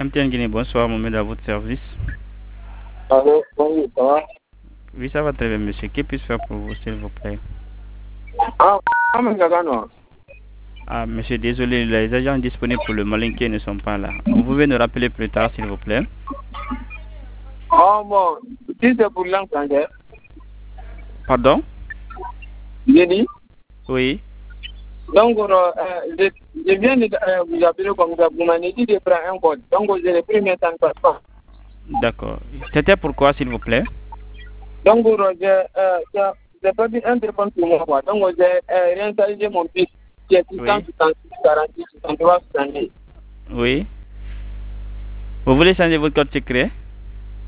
MTN Guinée, bonsoir, Mohamed, à votre service. Allô, bonjour, ça va? Oui, ça va très bien, monsieur. Que puis-je faire pour vous, s'il vous plaît? Ah, mais Gagano. Ah, monsieur, désolé, les agents disponibles pour le Malinké ne sont pas là. Vous pouvez nous rappeler plus tard, s'il vous plaît? Oh, bon, si c'est pour langue française, Pardon? j'ai dit. Oui. Donc, je viens de vous appeler comme ça. Vous m'avez dit de prendre un code. Donc, j'ai le premier temps de pas. D'accord. C'était pourquoi, s'il vous plaît? Donc, j'ai pas dit un téléphone pour moi. Quoi. Donc, j'ai réinstallé mon fils qui est Oui. 666, 46, 63, 70. Oui. Vous voulez changer votre code secret?